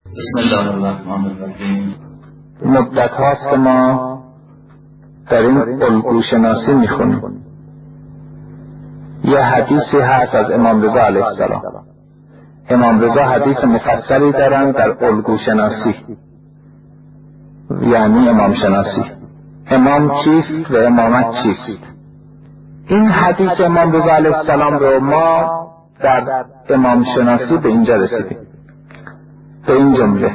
بسم الله الرحمن الرحیم. مدت هاست ما در این الگو شناسی میخونیم. یه حدیثی هست از امام رضا علیه السلام. امام رضا حدیث مفصلی دارن در الگو شناسی، یعنی امام شناسی. امام چیست و امامت چیست؟ این حدیث امام رضا علیه السلام رو ما در امام شناسی به اینجا رسیدیم، به این جمله: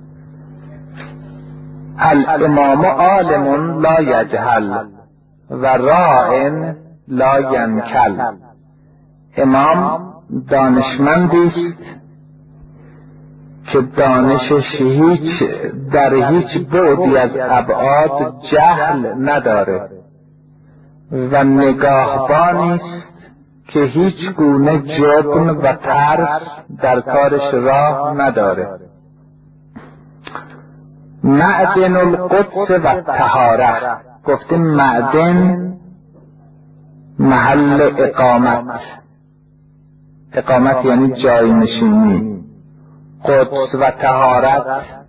الامام عالم لا یجهل و راعن لا ینکل. امام دانشمندی است که دانشش در هیچ بعدی از ابعاد جهل نداره و نگاهبانی است که هیچ گونه جبن و ترس در کارش راه نداره. معدن القدس و طهاره. گفتیم معدن محل اقامت، اقامت یعنی جای نشینی. قدس و طهارت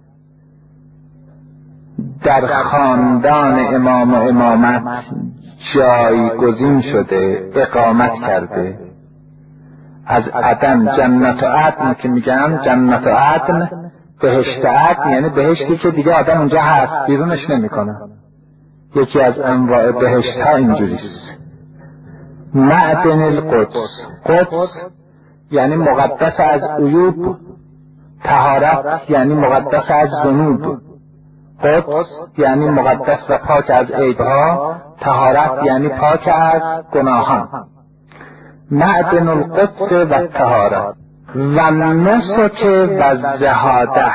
در خاندان امام و امامت جایگزین شده، اقامت کرده. از عدن، جنت و عدن که میگن، جنت و عدن بهشت عدن یعنی بهشتی که دیگه آدم اونجا هست، بیرونش نمیکنه. یکی از انواع بهشت ها اینجوریست. معدن القدس. قدس یعنی مقدس از عیوب، طهارت یعنی مقدس از ذنوب. قدس یعنی مقدس و پاک از عیبها، طهارت یعنی پاک از گناهان. معدن القدس و طهارت و نسک و زهاده.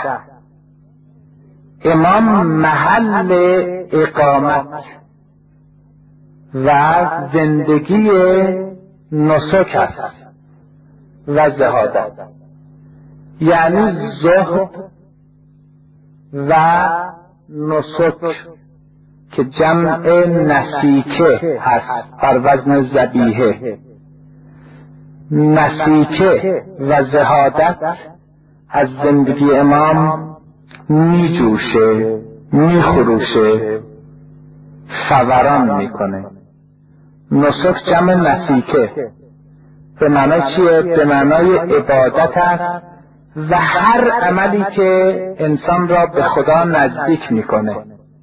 امام محل اقامت و زندگی نسک است و زهادت، یعنی زهد و نسک که جمع نسیکه هست بر وزن ذبیحه. نسیکه و زهادت از زندگی امام می جوشه، می خروشه، فوران میکنه. نسک جمع نسیکه به معنای چیه؟ به معنای عبادت است و هر عملی که انسان را به خدا نزدیک میکنه.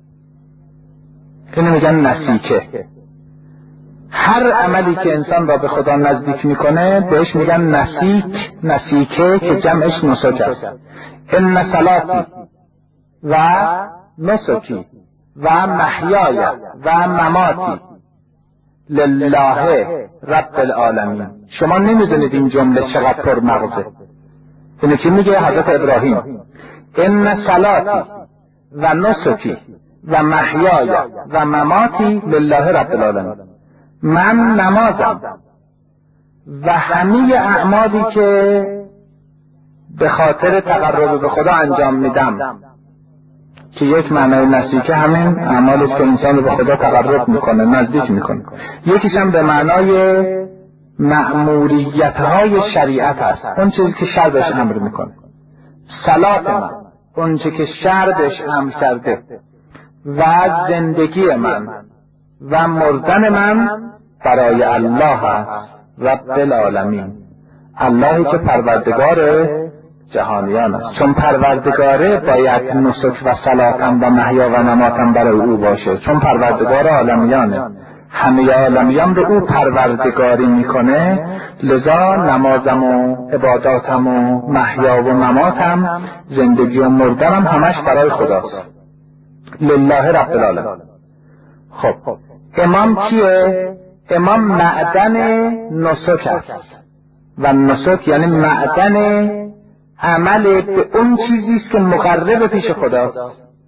اینو میگن نسیکه. هر عملی که انسان را به خدا نزدیک میکنه بهش میگن نسیک، نسیکه که جمعش نسک است. ان صلاتی و نسکی و محیای و مماتی لله رب العالمین. شما نمیدونید این جمله چقدر پرمغزه. اینه که میگه حضرت ابراهیم: ان صلاتی و نسکی و محیای و مماتی لله رب العالمین. من نمازم و همه اعمالی که به خاطر تقرب به خدا انجام میدم، که یک معنای نسیکه همین اعمالی که انسان رو به خدا تقرب میکنه، نزدیک میکنه. یکیش هم به معنای مأموریت‌های شریعت هست، اون چیزی که شرع بهش امر میکنه. صلات من، اون چیزی که شرع بهش امر کرده، و زندگی من و مردن من برای الله است، رب العالمین. اللهی که پروردگار جهانیان است. چون پروردگاره باید نسک و صلاتم و محیا و نماتم برای او باشه، چون پروردگار عالمیانه، همه عالمیان رو او پروردگاری میکنه. لذا نمازم و عباداتم و محیا و نماتم، زندگی و مردنم همش برای خداست، لله رب العالمین. خب امام کیه؟ امام معدن نسک است و نسک یعنی معدن عمل به اون چیزیست که مقرب پیش خداست.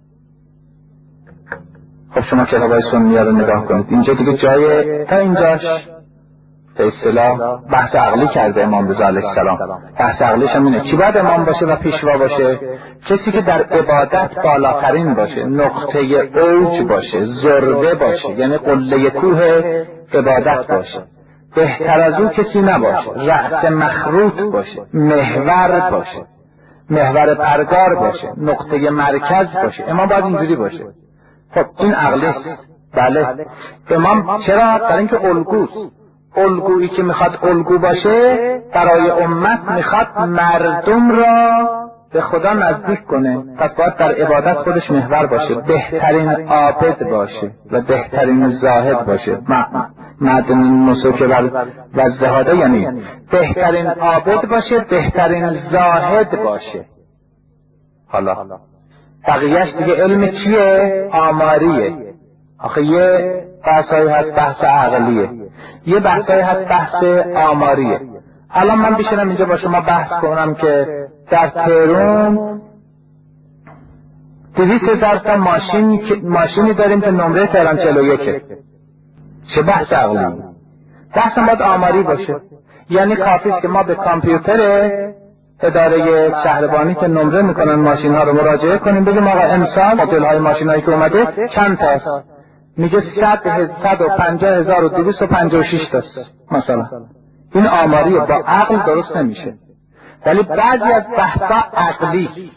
خب شما کتابای سنیه رو نگاه کنید، اینجا دیگه جای تا اینجاش به اصطلاح بحث عقلی کرده امام رضا علیه السلام. بحث عقلیش هم اینه چی باید امام باشه و پیشوا باشه؟ کسی که در عبادت بالاترین باشه، نقطه اوج باشه، ذروه باشه، یعنی قله کوه عبادت باشه. بهتر از او کسی نباشه، رأس مخروط باشه، محور باشه. محور پرگار باشه، نقطه مرکز باشه. امام باید اینجوری باشه. خب این عقلی. بله امام چرا؟ برای اینکه الگوست. الگویی که میخواد الگو باشه برای امت میخواد مردم را به خدا نزدیک کنه، پس باید در عبادت خودش محور باشه، بهترین عابد باشه و بهترین زاهد باشه. معدن نسک و زهاده یعنی بهترین عابد باشه، بهترین زاهد باشه. حالا بقیهش دیگه علم چیه؟ آماریه. آخه یه بحثایی هست بحث عقلیه، یه بحثایی هست بحث آماریه. الان من بشینم اینجا با شما بحث کنم که در تهران 200,000 تا ماشینی داریم که نمره تهران 41. چه بحث عقلی؟ بحث باید آماری باشه. یعنی کافیست که ما به کامپیوتر اداره شهربانی که نمره میکنن ماشین ها رو مراجعه کنیم، بگیم آقا امسال مدل های ماشین هایی که اومده چند تاست؟ میگه 150,256 تاست مثلا. این آماریه، با عقل درست نمیشه. ولی بعضی از بحثا عقلی.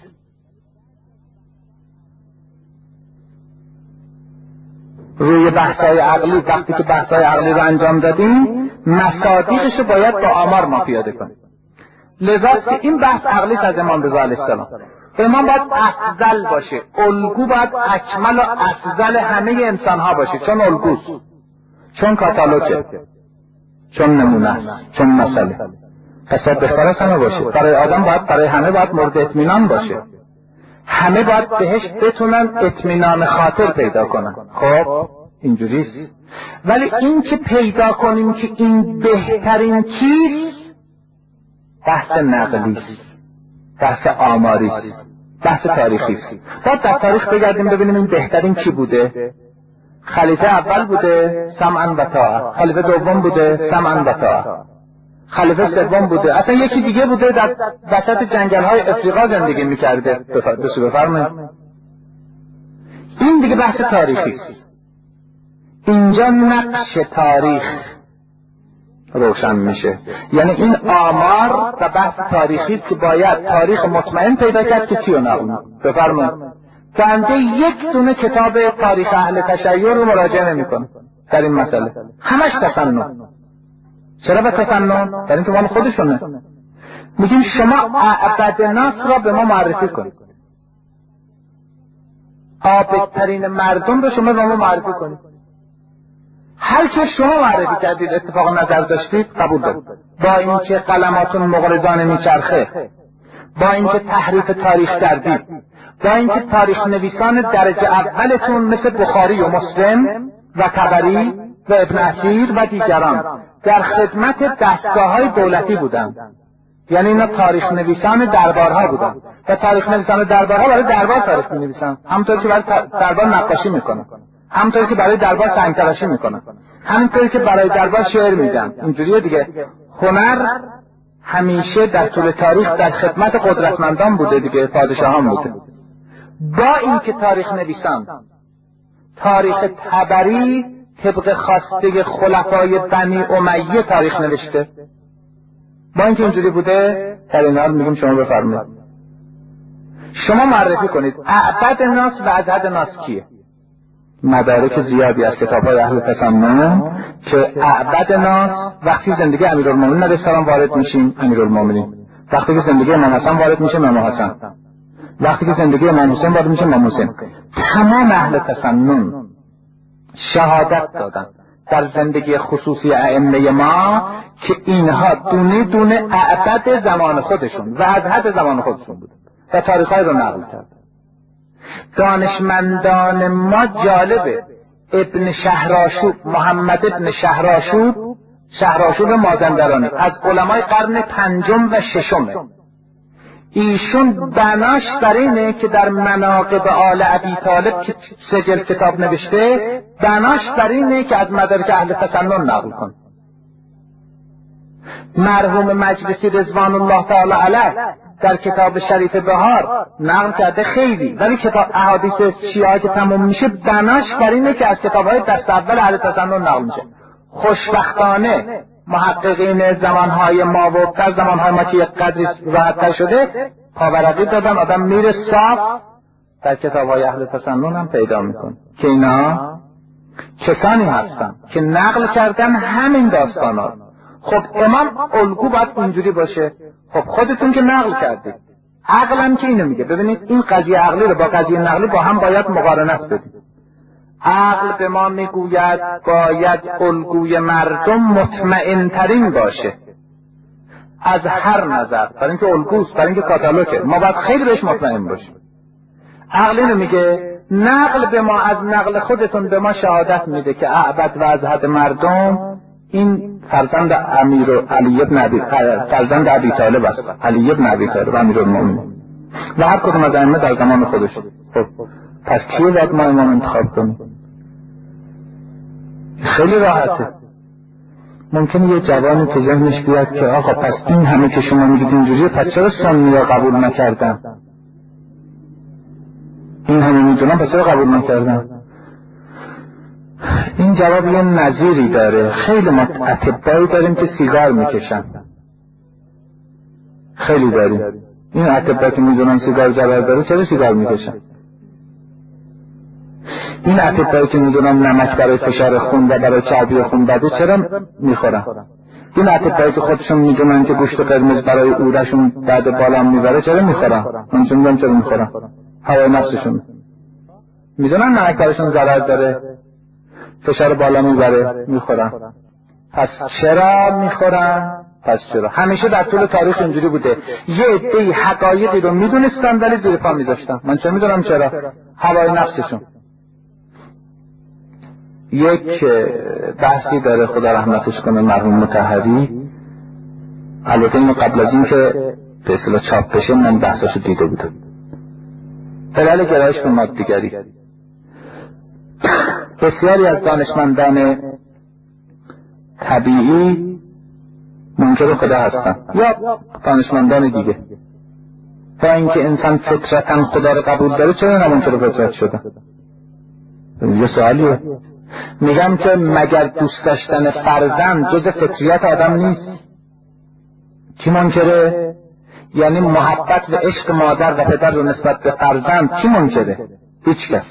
روی بحثای عقلی وقتی که بحثای عقلی رو انجام دادیم مصادیقش رو باید با آمار ما پیاده کنیم. لذا که این بحث عقلی از امام رضا علیه السلام. امام باید افضل باشه، الگو باید اکمل و افضل همه انسان ها باشه، چون الگوست، چون کاتالوگه، چون نمونه است، چون مسئله. پس بهتر از همه باشه. برای آدم باید، برای همه باید مورد اطمینان باشه. همه باید بهش بتونن اطمینان خاطر پیدا کنن. خب اینجوریست. ولی این که پیدا کنیم که این بهترین چیز بحث نقلیست، بحث آماریست، بحث تاریخیست. باید در تاریخ بگردیم ببینیم این بهترین کی بوده. خلیفه اول بوده سمعا و طاعه، خلیفه دوم بوده سمعا و طاعه، خلیفه سوم بوده اصلا یکی دیگه بوده در وسط جنگل‌های افریقا زندگی می‌کرده. بفرمایید. این دیگه بحث تاریخی. اینجا نقش تاریخ روشن میشه. یعنی این آمار و بحث تاریخی که باید تاریخ مطمئن پیدا کرد که چی رو نقل. بفرمایید. بنده یک دونه کتاب تاریخ اهل تشیع رو مراجعه نمی‌کنه در این مسئله. همش تفنن. چرا به تفنن؟ در این که مال خودشونه. میگیم شما اعبد ناس را به ما معرفی کنید، عابدترین مردم رو شما به ما معرفی کنید. هر که شما معرفی کردید اتفاق نظر داشتید قبول دارید، با اینکه قلماتون مغرضانه میچرخه، با اینکه تحریف تاریخ کردید، با اینکه تاریخ نویسان درجه اولتون مثل بخاری و مسلم و طبری و ابن اثیر و دیگران در خدمت دستگاه‌های دولتی بودند. یعنی اینا تاریخ نویسان دربارها بودند و تاریخ نویسان دربارها برای دربار تاریخ می‌نویسن، همونطور که برای دربار نقاشی میکنن، همونطور که برای دربار سنگ‌تراشی میکنن، همونطور که برای دربار شعر میگن. اینجوریه دیگه. هنر همیشه در طول تاریخ در خدمت قدرتمندان بوده دیگه، پادشاهان بوده. با اینکه تاریخ نویسان تاریخ طبری طبق خواسته خلفای بنی امیه تاریخ نوشته، با اینکه اینجوری بوده، در این حال میگیم شما بفرمایید، شما معرفی کنید اعبد ناس و ازهد ناس کیه. مدارک زیادی از کتاب‌های اهل تسنن که اعبد ناس وقتی زندگی امیرالمومنین علیه السلام وارد میشیم امیرالمومنین، وقتی که زندگی امام حسن وارد میشه امام حسن، وقتی که زندگی امام حسین وارد میشه امام حسین. تمام اهل تسنن شهادت دادن در زندگی خصوصی ائمه ما که اینها دونه دونه اعبد زمان خودشون و ازهد زمان خودشون بود و تاریخ‌های رو نقل کرد. دانشمندان ما جالبه، ابن شهرآشوب، محمد ابن شهرآشوب مازندرانی از علمای قرن 5 و 6. ایشون بناش بر اینه که در مناقب آل ابی طالب که 3 جلد کتاب نوشته، بناش بر اینه که از مدارک اهل تسنن نقل کن. مرحوم مجلسی رضوان الله تعالی علیه در کتاب شریف بهار نقل کرده خیلی، ولی کتاب احادیث شیعه که تموم میشه بناش بر اینه که از کتاب‌های دست اول اهل تسنن نقل میشه. خوشبختانه محققین زمانهای ما و در زمانهای ما که یک قدری راحت‌تر شده پاورقی دادن، آدم میره صاف در کتاب‌های اهل تسنن هم پیدا میکنه که اینا کسانی هستن که نقل کردن همین داستانا. خب امام الگو باید اینجوری باشه. خب خودتون که نقل کردید، عقلم که اینو میگه. ببینید این قضیه عقلی رو با قضیه نقلی با هم باید مقارنت بدیم. عقل به ما میگوید باید الگوی مردم مطمئن ترین باشه از هر نظر، برای اینکه الگوست، برای اینکه کاتالوگه، ما باید خیلی بهش مطمئن باشیم. عقل اینو میگه. نقل به ما از نقل خودتون به ما شهادت میده که اعبد و ازهد مردم این فرزند فرزند ابی طالب است، علی ابن ابی طالب امیرالمومنین و هر کدوم از ائمه در زمان خودش. خب پس کیه باید ما امام انتخاب کنیم؟ خیلی راحته. ممکنه یه جوانی تو ذهنش بیاد که آقا پس این همه که شما میگید اینجوریه، پس چرا سنی را قبول نکردن؟ این همه میدونم پس چرا قبول نکردن؟ این جواب یه نظیری داره. خیلی ما اطبایی داریم که سیگار میکشن، خیلی داریم. این اطبایی که میدونن سیگار ضرر داره چرا سیگار میکشن؟ این اطبایی که میدونن نمک برای فشار خون و برای چربی خون بده چرا میخورن؟ این اطبایی که خودشون میدونن که گوشت قرمز برای اورشون بعد بالا میبره چرا میخورن؟ من چون میدونم چرا میخورن. هوای نفسشون میدونن نمک برایشون ضرر داره، فشار بالا میبره، میخورن. پس چرا میخورن؟ پس چرا؟ همیشه در طول تاریخ اینجوری بوده. یه عده‌ای حقایقی رو میدونستن ولی زیر پا میذاشتن. من چه میدونم چرا؟ هوای نفسشون. یک بحثی داره خدا رحمتش کنه مرحوم مطهری، البته اینو قبل از این که به اصطلاح چاپ بشه من بحثاشو دیده بودم. علل گرایش به مادیگری. بسیاری از دانشمندان طبیعی منکر خدا هستن یا دانشمندان دیگه. با اینکه انسان فطرتاً خدا رو قبول داره چرا نه منکر فطرت شده؟ یه سوالیه. میگم که مگر دوست داشتن فرزند جز فطریت آدم نیست؟ کی منکره؟ یعنی محبت و عشق مادر و پدر رو نسبت به فرزند کی منکره؟ هیچ کس.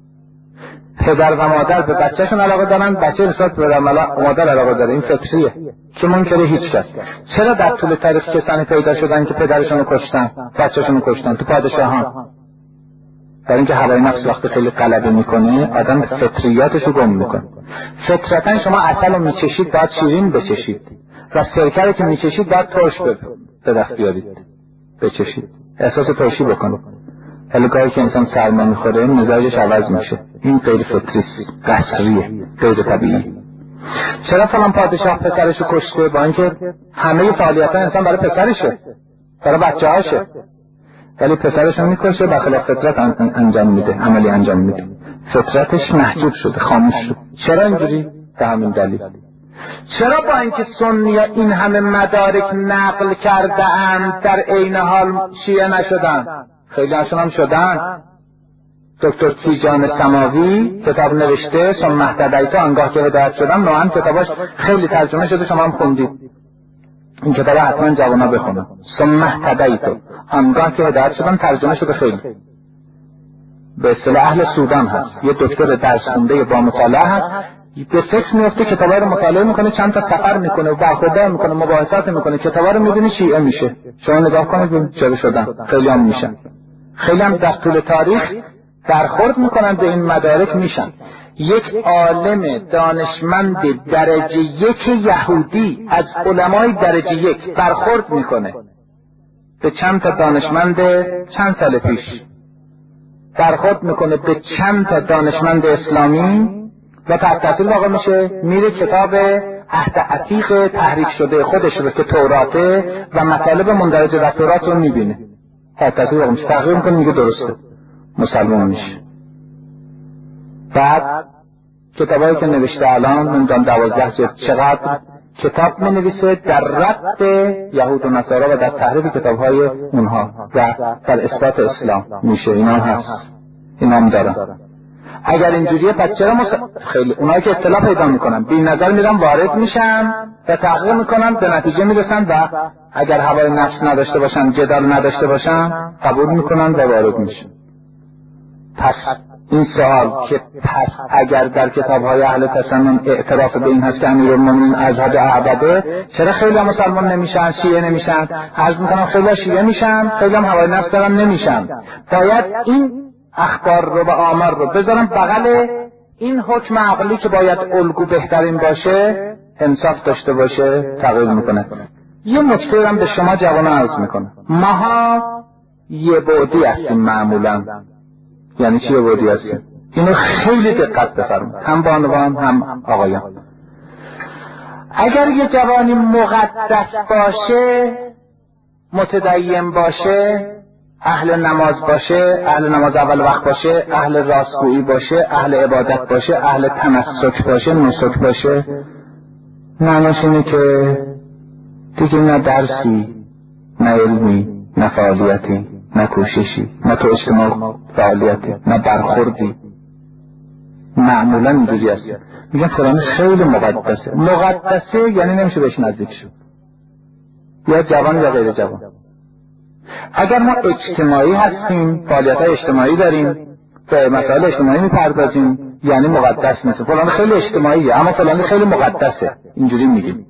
پدر و مادر به بچهشون علاقه دارن، بچه نسبت به پدر مادر علاقه داره، این فطریه. کی منکره؟ هیچ کس. چرا در طول تاریخ کسانی پیدا شدن که پدرشون رو کشتن، بچهشون رو کشتن؟ تو پادشاهان. برای اینکه هوای نفس وقتی خیلی غلبه میکنه آدم فطریاتش رو گم میکنه. فطرتا شما عسل رو میچشید باید شیرین بچشید و سرکه رو که میچشید باید ترش به دست بیارید بچشید، احساس ترشی بکنید. ولی گاهی که انسان سرما میخوره مزاجش عوض میشه. این غیر فطری، قصریه، غیر طبیعی. چرا فلان پادشاه پسرشو کشته؟ با اینکه همه فعالیت‌ها انسان برای پسرشه، برای بچه‌هاشه، ولی پسرشو میکشه بخلاف فطرت انجام میده، عملی انجام میده. فطرتش محجوب شده، خاموش شد. چرا اینجوری؟ به همین دلیل. چرا با اینکه سنی‌ها این همه مدارک نقل کرده اند در عین حال شیعه نشدن؟ خیلی هاشون هم شدن. دکتر تیجان سماوی کتاب نوشته ثم اهتدیت، آنگاه که هدایت شدم. نوعا کتاباش خیلی ترجمه شده، شما هم خوندید. این کتاب حتما جوانا بخونن. ثم اهتدیت، آنگاه که هدایت شدم، ترجمه شده خیلی. به اصطلاح اهل سودان هست، یه دکتر درس خونده با مطالعه هست، به فکر میفته کتابا رو مطالعه میکنه، چند تا سفر میکنه و برخوردار میکنه، مباحثات میکنه، کتابا رو میبینی شیعه میشه. شما نگاه کنید چه شدن، خیلی هم میشن. خیلی هم در طول تاریخ برخورد میکنن به این مدارک میشن. یک عالم دانشمند درجه یک یهودی از علمای درجه یک برخورد میکنه به چند تا دانشمند چند سال پیش، برخورد میکنه به چند تا دانشمند اسلامی و تحت تاثیر واقع میشه، میره کتاب عهد عتیق تحریف شده خودش رو که توراته و مطالب مندرج در تورات رو میبینه، تحت تاثیر واقع میشه، تغییر میکنه، میگه درسته، مسلمان میشه. بعد کتابایی که نوشته الان من 12 جلد چقدر کتاب می نویسه در رد یهود و نصارا و در تحریف کتابهای اونها و در اثبات اسلام میشه. اینا هست، اینا هم دارن. اگر اینجوریه پس چرا خیلی اونایی که اطلاع پیدا میکنن بی نظر میرن وارد میشن و تحقیق میکنن به نتیجه میرسن و اگر هوای نفس نداشته باشن، جدال نداشته باشن، قبول میکنن و وارد میشن. پس این سوال که پس اگر در کتاب‌های اهل تسنن اعتراف به این هست که امیرالمومنین ازهد اعبده، چرا خیلی مسلمان نمیشن، شیعه نمیشن؟ عرض میکنم خیلی شیعه میشن، خیلی هم هوای نفس دارن نمیشن. باید این اخبار رو و آمار رو بذارم بغل این حکم عقلی که باید الگو بهترین باشه، انصاف داشته باشه، تغییر میکنه. یه نکته هم به شما جوانان عرض میکنم. ماها یه بعدی هستیم معمولا. یعنی چی یه بعدی هستیم؟ اینو خیلی دقت بفرمایید، هم بانوان هم آقایان. اگر یه جوانی مقدس باشه، متدین باشه، اهل نماز باشه، اهل نماز اول وقت باشه، اهل راستگویی باشه، اهل عبادت باشه، اهل تمسک باشه، نسک باشه، معناش اینه که دیگه نه درسی، نه علمی، نه فعالیتی، نه کوششی، نه تو اجتماع فعالیتی، نه برخوردی. معمولا اینجوری هست. میگن فلان خیلی مقدسه. مقدسه یعنی نمیشه بهش نزدیک شد، یا جوان یا غیر جوان. اگر ما اجتماعی هستیم، فعالیت‌های اجتماعی داریم، به مسائل اجتماعی میپردازیم، یعنی مقدس نیست. فلان خیلی اجتماعیه اما فلان خیلی مقدسه، اینجوری میگیم.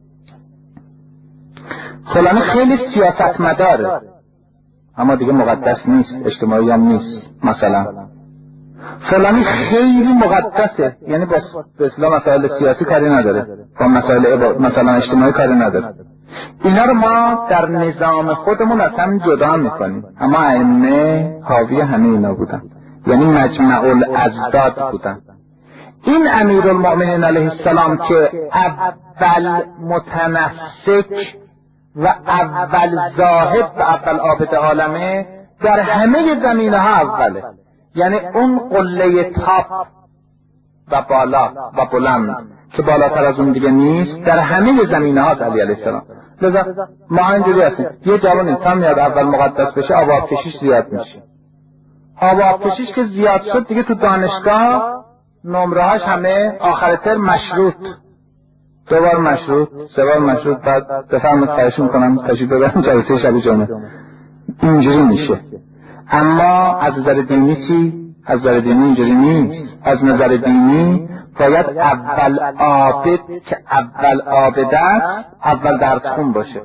فلان خیلی سیاستمداره اما دیگه مقدس نیست، اجتماعی هم نیست. مثلا فلانی خیلی مقدسه، یعنی با اصلا مسائل سیاسی کاری نداره، با مسائل مثلا اجتماعی کاری نداره. اینا رو ما در نظام خودمون از هم جدا میکنیم، اما ائمه حاوی همه اینا بودن، یعنی مجمع الازداد بودن. این امیرالمؤمنین علیه السلام که اول متنسک و اول زاهد و اول عابد عالمه، در همه زمینه ها اوله، یعنی اون قله تاپ و بالا و بلند که بالاتر از اون دیگه نیست، در همه زمینه ها علی علیه السلام. لذا ما اینجوری هستیم، یه جوان انسان میاد اول مقدس بشه، آب کشیش زیاد میشه. آب کشیش که زیاد شد دیگه تو دانشگاه نمرهاش همه آخر ترم مشروط، 2 بار مشروط، 3 بار مشروط، بعد بفرمایید خواهش میکنم تشریف ببرید جلسه شب جمعه. اینجوری میشه. اما از نظر دینی چی؟ از نظر دینی اینجوری نیست. از نظر دینی باید اول عابد که اول عابد است، اول درس خون باشه.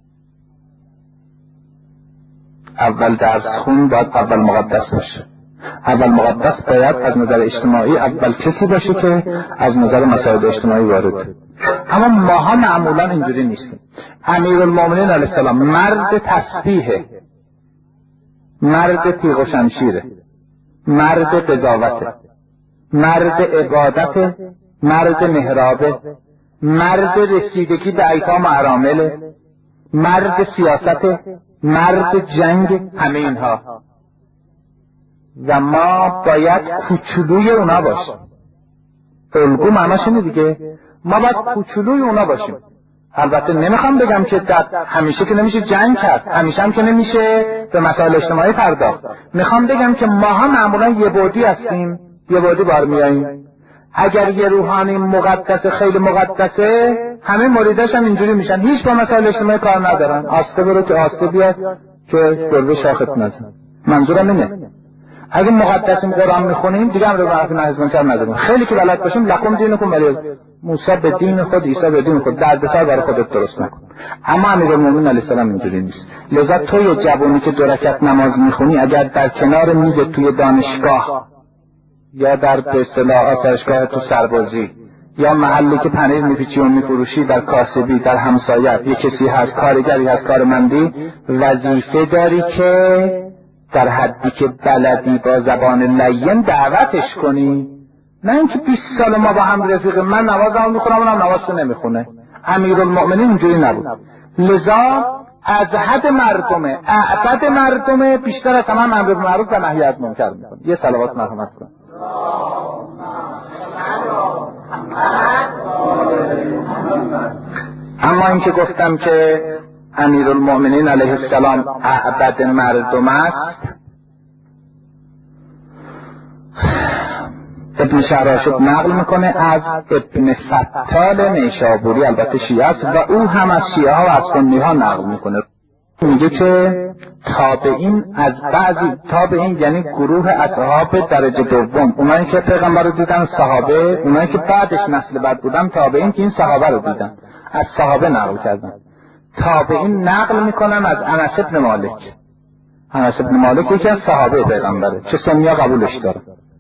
اول درس خون باید اول مقدس باشه. اول مقدس باید از نظر اجتماعی اول کسی باشه که از نظر مسائل اجتماعی وارد. اما ماها معمولا اینجوری نیستیم. امیرالمؤمنین علیه السلام مرد تسبیحه، مرد تیغ و شمشیره، مرد قضاوته، مرد عبادته، مرد محرابه، مرد رسیدگی به ایتام و ارامله، مرد سیاسته، مرد جنگ، همه اینها. و ما باید کوچولوی اونا باشیم. الگو معناش اینه دیگه، ما باید کوچولوی اونا باشیم. البته نمیخوام بگم که همیشه که نمیشه جنگ کرد، همیشه هم که نمیشه به مسائل اجتماعی پرداخت. میخوام بگم که ماها معمولا یه بعدی هستیم، یه بعدی بار میاییم. اگر یه روحانی مقدسه، خیلی مقدسه، همه مریداش هم اینجوری میشن، هیچ با مسائل اجتماعی کار ندارن. آسته برو که آسته بیاد که گربه شاخت نزن. منظورم اینه اگه مقدسیم قرآن میخونیم دیگه هم رو به حرف نهزمانکر نداریم. خیلی که بلد باشیم لکم دینکم ولی موسی به دین خود، عیسی به دین خود، دردسر برای خودت درست نکن. اما امیرالمومنین علیه السلام اینجوری نیست. لذا تو یه جوانی که 2 رکعت نماز میخونی، اگر در کنار میز توی دانشگاه یا در به اصطلاح آسایشگاه تو سربازی یا محلی که پنیر میپیچی و میفروشی در کاسبی در همسایت یه کسی هست، کارگری هست، کارمندی، وظیفه داری که در حدی که بلدی با زبان لین دعوتش کنی. نه اینکه 20 سال ما با هم رفیقیم، من نمازم میخونم اونم نمازشو نمیخونه. امیرالمؤمنین اینجوری نبود. لذا از حد مردمه، اعبد مردمه، بیشتر از همه امر بالمعروف و نهی از منکر میکنه. یه صلوات مرحمت کن. اما اینکه گفتم که امیرالمؤمنین علیه السلام اعبد مردم است، ابن شهرآشوب نقل میکنه از ابن فتال نیشابوری، البته شیعه است و او هم از شیعه ها و از سنی ها نقل میکنه. میگه که تابعین از بعضی تابعین یعنی گروه اصحاب درجه دوم، اونایی که پیغمبر رو دیدن صحابه، اونایی که بعدش نسل بعد بودن تابعین که این صحابه رو دیدن از صحابه نقل کردن. تابعین نقل میکنن از انس بن مالک. انس بن مالک یکی از صحابه پیغمبره، چه سنی‌ها قبولش دارن.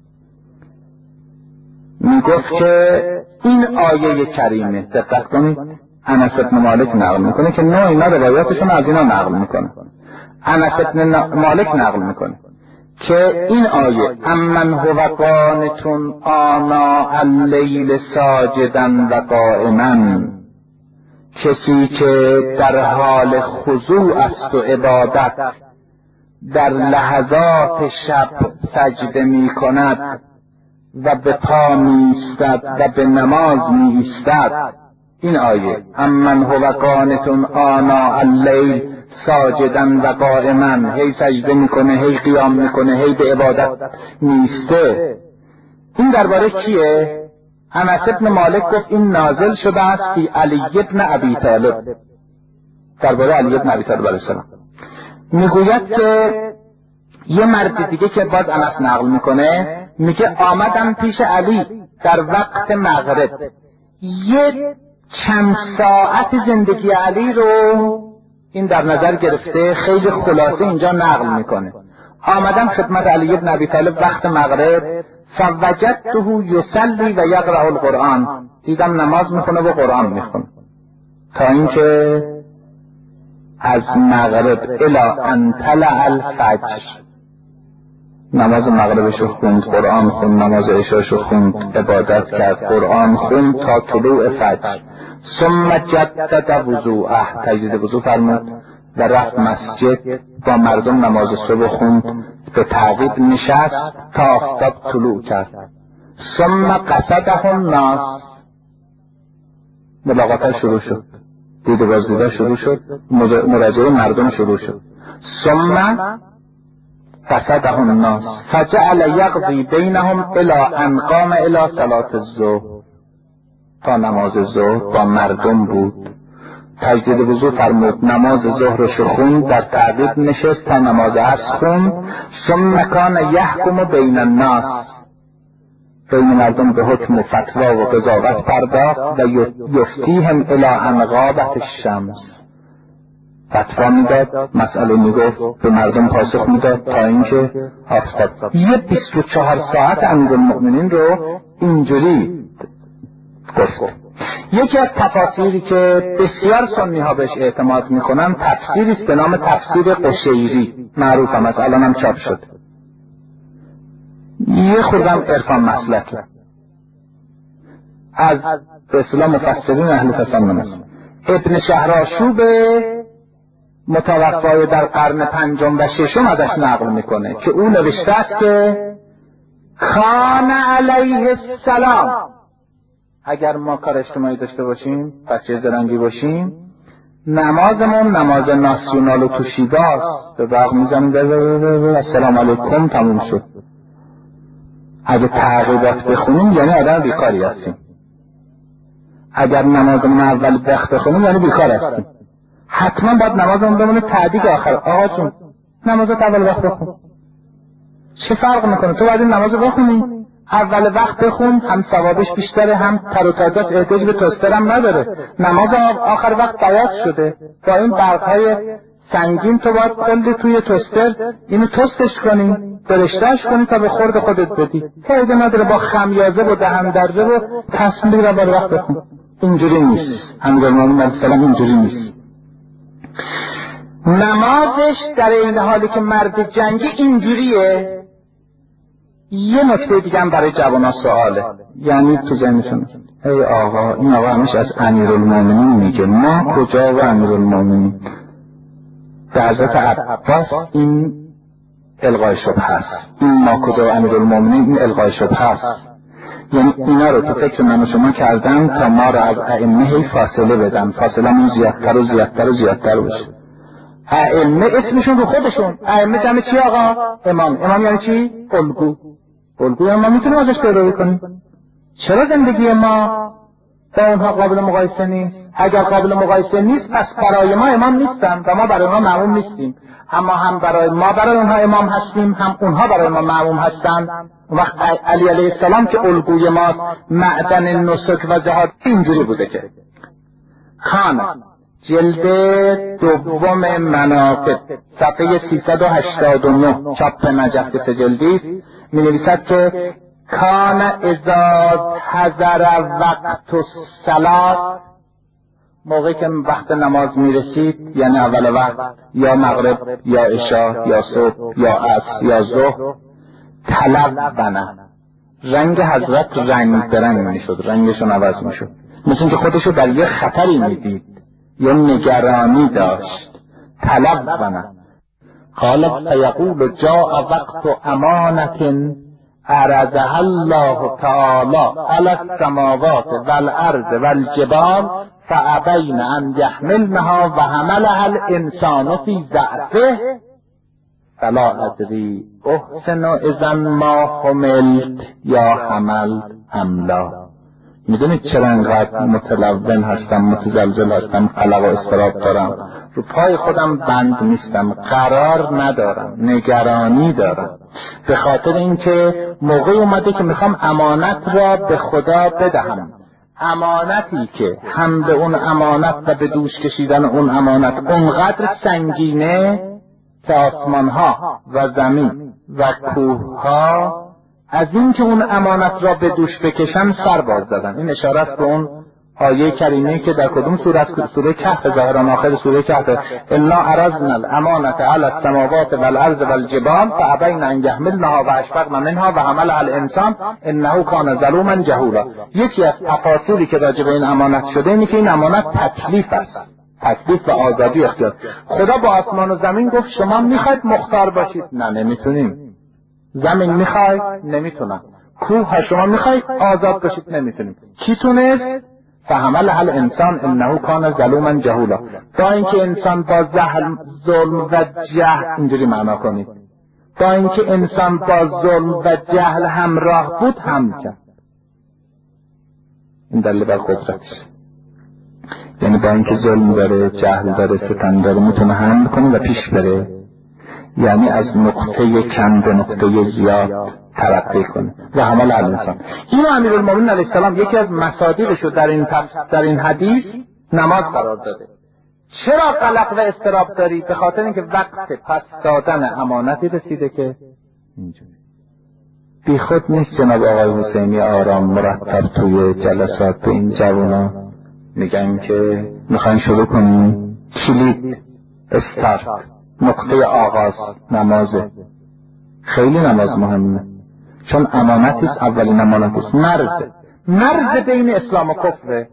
میگفت که این آیه کریمه، دقت کنید، انس بن مالک نقل میکنه که نه اینا روایاتشون از اینا نقل میکنه. انس بن مالک نقل میکنه که این آیه امن هو قانتون آنا اللیل ساجدا و قائما، کسی که در حال خضوع است و عبادت در لحظات شب سجده می کند و به پا می ایستد و به نماز می ایستد. این آیه امن هو قانتون آنا اللیل ساجدا و قائما، هی سجده میکنه، هی قیام میکنه، هی به عبادت میسته. این درباره کیه؟ انس بن مالک گفت این نازل شده است فی علی بن ابی طالب، درباره علی بن ابی طالب علیه السلام. میگوید که یه مرد دیگه که باز انس نقل میکنه میگه آمدم پیش علی در وقت مغرب، یه چند ساعت زندگی علی رو این در نظر گرفته، خیلی خلاصه اینجا نقل میکنه. آمدم خدمت علی بن ابی طالب وقت مغرب، فوجدته یصلی و یقرأ القرآن، دیدم نماز میخونه و قرآن میخونه تا اینکه از مغرب الی ان طلع الفجر، نماز مغربشو خوند، قرآن خوند، نماز عشاشو خوند، عبادت کرد، قرآن خوند تا طلوع فجر. ثم جدد وضوءه، تجدید وضوء فرمود و رفت مسجد با مردم نماز صبح خوند، به تعقیب نشست تا آفتاب طلوع کرد. ثم قصده الناس، ملاقات شروع شد، دید و بازدیده شروع شد، مراجعه مردم شروع شد. ثم قصده الناس فجعل یقضی بینهم الی ان قام الی صلاة الظهر، تا نماز ظهر با مردم بود. تجدید وضو فرمود، نماز ظهرش خوند، در تعقیب نشست تا نماز عصر خوند. ثم کان یحکم بین الناس، بین مردم به حکم و فتوا و قضاوت پرداخت و یفتیهم الی ان غابت الشمس، فتوا میداد، مسئله میگفت، به مردم پاسخ میداد تا اینکه آفتاب. یه 24 ساعت امیرالمؤمنین رو اینجوری گفت. یکی از تفاسیری که بسیار سنی ها بهش اعتماد میکنن تفسیری است به نام تفسیر قشیری، معروف هم است، الان هم چاپ شد. یه خوردم عرفان مسلکه از به اصطلاح مفسرین اهل تسنن است. ابن شهرآشوب متوفای در قرن 5 و 6 ازش نقل میکنه که او نوشته است که کان علیه السلام، اگر ما کار اجتماعی داشته باشیم، بچه زرنگی باشیم، نمازمون نماز ناسیونال و توشیداست، به برق میزنیم السلام علیکم تموم شد. اگه تعقیبات بخونیم یعنی آدم بیکاری هستیم، اگر نمازمون اول وقت بخونیم یعنی بیکار هستیم. حتما باید نمازمون بمونه تعدیق آخر. آقا جون نمازت اول وقت بخون، چه فرق میکنه؟ تو باید این نماز بخونی، اول وقت بخون، هم ثوابش بیشتره، هم تر و تازه، احتیاج به توستر هم نداره. نماز آخر وقت بیات شده با این برقهای سنگین، تو باید کلی توی توستر اینو توستش کنی، برشتهش کنی تا به خورد خودت بدی. فایده نداره با خمیازه و دهن درزه و تصمیم بگیر اول وقت بخون. اینجوری نیست، امیرالمومنین علیه السلام اینجوری نیست. نمازش در این حالی که مرد جنگی اینجوریه. یه نکته دیگه هم برای جوانان سواله، یعنی تو ذهنشون ای آقا، این آقا همیشه از امیرالمومنین میگه، ما کجا و امیرالمومنین؟ به حضرت عباس این الغای شبهه هست، این ما کجا و امیرالمومنین این الغای شبهه هست. یعنی اینا رو تو فکر من و شما کردن تا ما رو از ائمه هی فاصله بدن، فاصله من زیادتر و زیادتر و زیادتر بشه. ائمه اسمشون رو خودشون، ائمه جمع چی آقا؟ امام. امام یعنی چی؟ الگو. الگوی ما میتونیم ازش پیروی کنیم. چرا زندگی ما با اونها قابل مقایسه نیست؟ اگر قابل مقایسه نیست پس برای ما امام نیستن و ما برای اونها معموم نیستیم، اما هم ما برای اونها امام هستیم، هم اونها برای ما معموم هستند. وقت علی علیه السلام که الگوی ما معدن نسک و جهاد اینجوری بوده که خانه جلد دوم مناقب صفحه 389 چاپ نجف جلدی می نویسد که کان اذا حضر وقت الصلاة، موقعی که وقت نماز می رسید، یعنی اول وقت، یا مغرب یا عشاء یا صبح یا عصر یا ظهر، تلون، رنگ حضرت رنگ برنگ می شد، رنگشون عوض می شد، مثل اینکه خودشو در یه خطری می دید یا نگرانی داشت. تلون قال فیقول جاء وقت امانت عرضها الله تعالی علی السماوات والارض والجبال فابین ان یحملنها و حملها الانسان فی ضعفه فلا ادری احسن اذا ما حملت یا حمل ام لا. میدونید چرا انقدر متلون هستم، متزلزل هستم، قلق و اضطراب دارم، رو پای خودم بند نیستم، قرار ندارم، نگرانی دارم؟ به خاطر اینکه موقعی اومده که میخوام امانت را به خدا بدهم، امانتی که هم به اون امانت و به دوش کشیدن اون امانت اونقدر سنگینه که آسمانها و زمین و کوهها از این که اون امانت را به دوش بکشن سر باز زدن. این اشاره است به اون آیه کریمه که در کدوم سوره؟ سوره کهف، ظاهرا آخر سوره کهف، انا عرضنا الامانة علی السماوات والارض والجبال فابین ان یحملنها و اشفقن منها و حملها الانسان انه کان ظلوما جهولا. یکی از تفاصیلی که راجع به این امانت شده اینه که این امانت تکلیف است، تکلیف و آزادی اختیار. خدا با آسمان و زمین گفت شما میخواید مختار باشید؟ نه، نمیتونیم. زمین میخوای؟ نمیتونم. کوه شما میخوای آزاد باشید؟ نمیتونیم. کی تونست؟ فحملها الانسان انه کان ظلوما جهولا. با اینکه انسان با ظلم و جهل، اینجوری معنا کنید، با اینکه انسان با ظلم و جهل همراه بود هم کرد. این دلیل بر قدرتش، یعنی با اینکه ظلم داره، جهل داره، ستم داره، میتونه حمل کنه و پیش بره، یعنی از نقطه کم به نقطه زیاد ترقی کنه. و حمل الانسان، اینو امیرالمومنین علیه السلام یکی از مصادیقشو در این حدیث نماز قرار داده. چرا قلق و اضطراب داری؟ به خاطر اینکه وقت پس دادن امانتی رسیده که اینجوری. بی خود نیست جناب آقای حسینی آرام مرتب توی جلسات به این جوانا میگن که میخواین شروع کنیم، کلید استارت، نقطه آغاز نمازه. خیلی نماز مهمه، چون امانتی است، اولین امانتی است، مرز بین اسلام و کفره،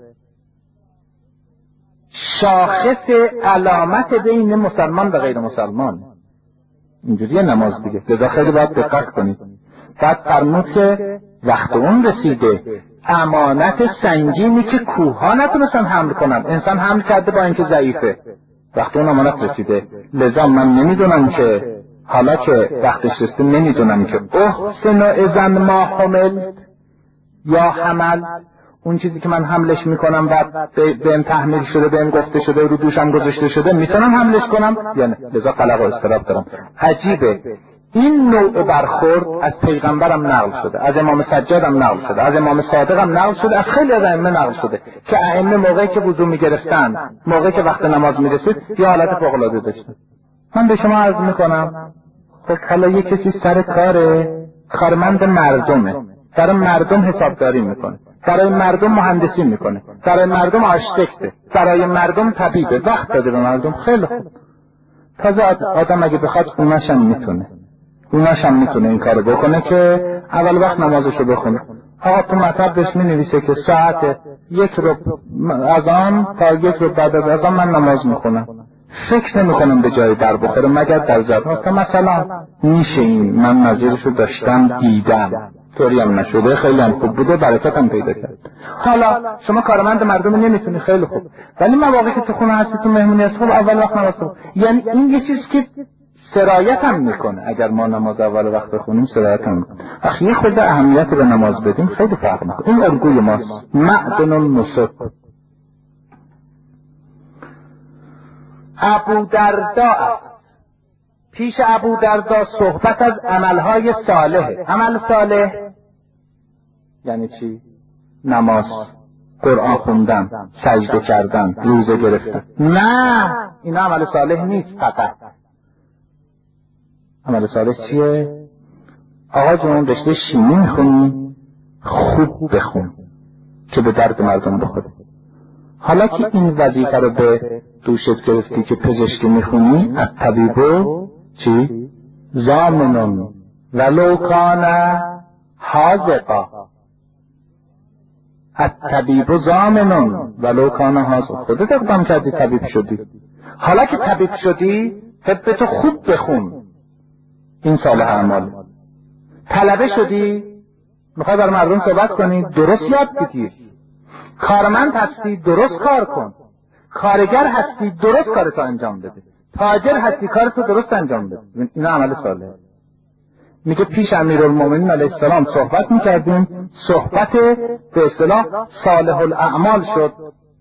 شاخص علامت بین مسلمان و غیر مسلمان. اینجوریه نماز دیگه، لذا خیلی باید دقت کنید. بعد فرمود که وقت اون رسیده، امانت سنگینی که کوه‌ها نتونستن حمل کنن، انسان حمل کرده با اینکه ضعیفه، وقت اون امانت رسیده. لذا من نمیدونم که حالا که وقتش رسیده، نمیدونم که احسن اذا ما حمل یا حمل، اون چیزی که من حملش میکنم و بهم تحمیل شده، بهم گفته شده، رو دوشم گذاشته شده، میتونم حملش کنم یا نه؟ لذا قلق و اضطراب دارم. عجیبه، این نوع برخورد از پیغمبرم نقل شده، از امام سجادم نقل شده، از امام صادقم نقل شده، از خیلی از ائمه نقل شده که ائمه موقعی که وضو میگرفتن، موقعی که وقت نماز میرسید، یه حالت فوق‌العاده داشتن. من به شما عرض میکنم، خب حالا یه کسی سر کارمند مردمه، برای مردم حسابداری میکنه، برای مردم مهندسی میکنه، برای مردم آرشیتکته، برای مردم طبیبه، وقت داده به مردم. خیلی خوب، تازه آدم اگه بخواد اوناشم میتونه این کارو بکنه که اول وقت نمازشو بخونه. آقا تو مطلب بهش مینویسه که ساعت 1 از آن تا 1 بعد از آن من نماز میخونم، فکر نمیکنم به جای در بخوره مگر در زد. مثلا میشه این، من نظیرشو داشتم دیدم، طوری هم نشده، خیلی هم خوب بوده، برکت هم پیدا کرد. حالا شما کارمند مردم نمیتونی، خیلی خوب، ولی مواقعی که تو خونه هستی، تو مهمونی هستی، اول وقت نماز بخون. یعنی این یه چیز که سرایت هم میکنه. اگر ما نماز اول وقت بخونیم سرایت هم میکنه. وقتی یه خود اهمیت به نماز بدیم خیلی فرق میکنه. این الگوی ماست، معدن النسک. ابو دردا، پیش ابو دردا صحبت از عملهای صالحه. عمل صالح یعنی چی؟ نماز، قرآن خوندن، سجده کردن، روزه گرفتن. نه، این عمل صالح نیست. فقط عمل صالح چیه؟ آقا جون رشته شیمی میخونی، خوب بخون که به درد مردم بخوره. حالا که این وظیفه رو به دوشت گرفتی که پزشکی میخونی، از طبیبو چی؟ زامنون ولو کان حاذقا. از طبیبو زامنون ولو کان حاذقا. خودت اقدام کردی طبیب شدی. حالا که طبیب شدی طبتو خوب بخون. این صالح اعمال. طلبه شدی میخوای برای مردم صحبت کنی، درست یاد بگیر. کارمند هستی، درست کار کن. کارگر هستی، درست کارتو انجام بده. تاجر هستی، کارتو درست انجام بده. این عمل صالح. میگه پیش امیرالمومنین علیه السلام صحبت میکردیم، صحبت به اصطلاح صالح الاعمال شد.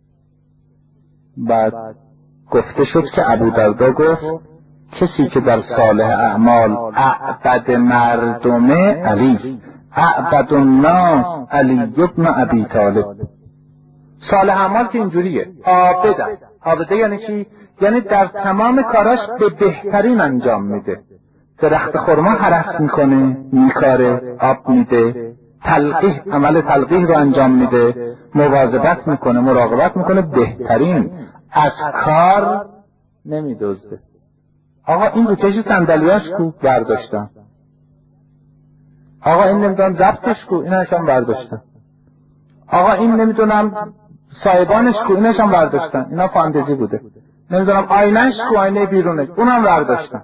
بعد گفته شد که ابو دردا گفت کسی که در صالح اعمال اعبد مردمه علی، اعبد الناس علی ابن ابی طالب. صالح اعمال که اینجوریه، عابده. عابده یعنی چی؟ یعنی در تمام کاراش به بهترین انجام میده. درخت خرما هرس میکنه، میکاره، آب میده، تلقیح، عمل تلقیح رو انجام میده، مواظبت میکنه، مراقبت میکنه، بهترین. از کار نمیدزده. آقا این روکش صندلیاش کو؟ برداشتم. آقا این نمیدونم ضبطش کو؟ اینش هم برداشتم. آقا این نمیدونم سایبانش کو؟ اینش هم برداشتم. اینا فاندزی بوده. نمیدونم آینش کو؟ آینه بیرونش، اونم برداشتم.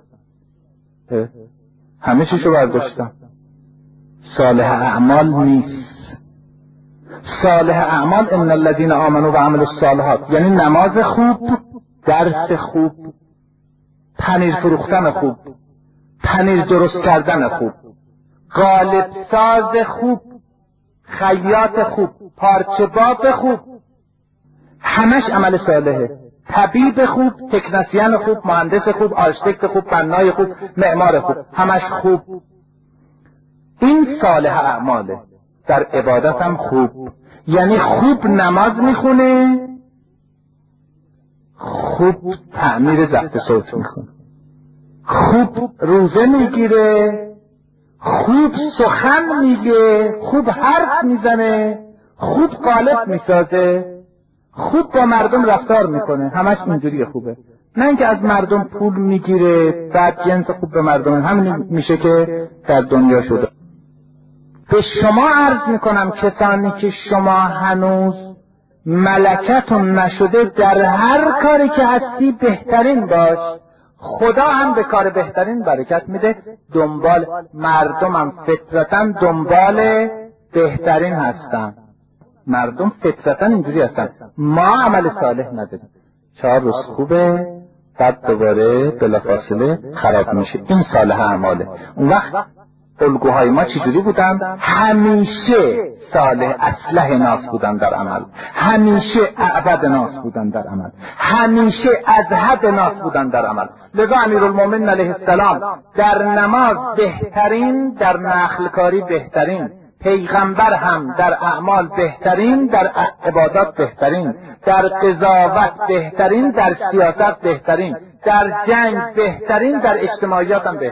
همه چیشو برداشتم. صالح اعمال نیست. صالح اعمال ان الذين آمنوا وعملوا الصالحات، یعنی نماز خوب، درس خوب، پنیر فروختن خوب، پنیر درست کردن خوب، قالب ساز خوب، خیاط خوب، پارچه باب خوب، همش عمل صالحه. طبیب خوب، تکنسین خوب، مهندس خوب، آرشیتکت خوب، بنای خوب، معمار خوب، همش خوب. این صالح اعماله. در عبادت هم خوب، یعنی خوب نماز میخونه، خوب تعمیر ضبط صوت میکنه، خوب روزه میگیره، خوب سخن میگه، خوب حرف میزنه، خوب قالب میسازه، خوب با مردم رفتار میکنه. همش اینجوری خوبه. نه اینکه از مردم پول میگیره بعد جنس خوب به مردم. همین میشه که در دنیا شده. به شما عرض میکنم کسانی که شما هنوز ملکتون نشده، در هر کاری که هستی بهترین باش. خدا هم به کار بهترین برکت میده. دنبال مردم هم فطرتاً دنبال بهترین هستن. مردم فطرتاً اینجوری هستن. ما عمل صالح نداریم. 4 روز خوبه، بعد دوباره بلافاصله خراب میشه. این صالح اعماله. اون وقت الگوهای ما چجوری بودن؟ همیشه صالح اصلح ناس بودن در عمل، همیشه اعبد ناس بودن در عمل، همیشه ازهد ناس بودن در عمل. لذا امیرالمومنین علیه السلام در نماز بهترین، در نخلکاری بهترین، پیغمبر هم در اعمال بهترین، در عبادات بهترین، در قضاوت بهترین، در سیاست بهترین، در جنگ بهترین، در اجتماعیات هم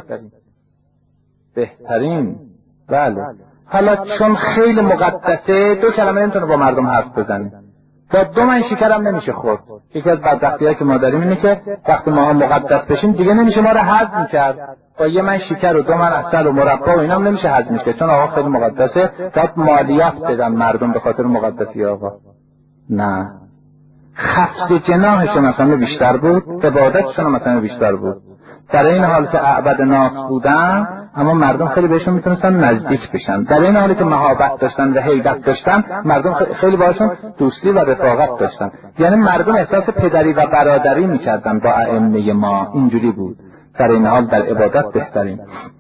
بهترین. بله. حالا چون خیلی مقدسه 2 کلمه نمیتونه با مردم حرف بزنه. تا 2 من شکرم نمیشه خورد. یکی از بدبختی‌هایی که ما داریم اینه که وقتی ما مقدس بشیم دیگه نمیشه ما رو هضم کرد. با 1 من شکر و 2 من عسل و مربا و اینا هم نمیشه هضم کرد، چون آقا خیلی مقدسه. باید مالیات بدن مردم به خاطر مقدسی آقا. نه. خفض جناحشون مثلا بیشتر بود، عبادتشون مثلا بیشتر بود. در این حال که اعبد ناس بودن، اما مردم خیلی بهشون میتونستن نزدیک بشن. در این حالی که محابت داشتن و هیبت داشتن، مردم خیلی باشون دوستی و رفاقت داشتن. یعنی مردم احساس پدری و برادری میکردن با ائمه ما. اینجوری بود. در این حال در عبادت بهترین.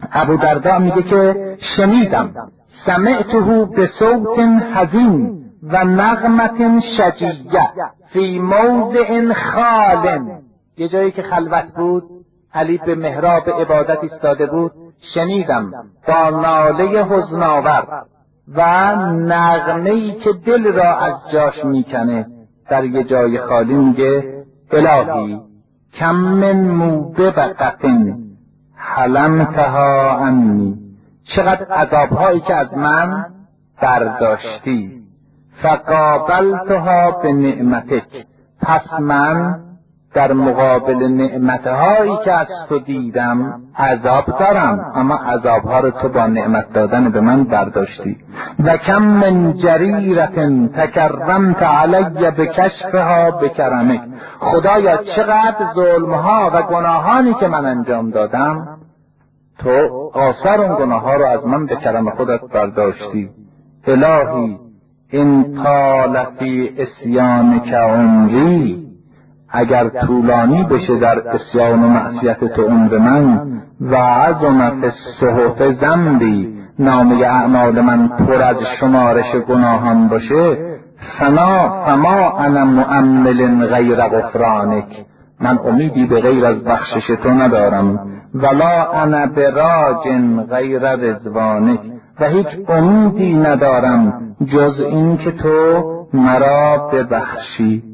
ابو درداء میگه که شنیدم سمعته به صوت حزین و نغمت شجیه فی موضع خال، یه جایی که خلوت بود، علی به محراب عبادت ایستاده بود، شنیدم با ناله حزن‌آور و نغمه‌ای که دل را از جاش میکنه در یه جای خالی میگه الهی کم من موبقة حلمتها عنی، چقدر عذابهایی که از من برداشتی، فقابلتها به نعمتک، پس من در مقابل نعمتهایی که از تو دیدم عذاب دارم، اما عذابها رو تو با نعمت دادن به من برداشتی. و کم من جریرت تکرمت علی بکشفها بکرمک، خدایا چقدر ظلمها و گناهانی که من انجام دادم تو آثار اون گناهها رو از من به کرم خودت برداشتی. الهی این طال فی عصیانک عمری، اگر طولانی بشه در عصیان و معصیت تو عمر من، و عظم فی الصحف ذنبی، نامه اعمال من پر از شمارش گناهان باشه، فما انا مؤمل غیر غفرانک، من امیدی به غیر از بخشش تو ندارم، ولا انا براج غیر رضوانک، و هیچ امیدی ندارم جز این که تو مرا ببخشی.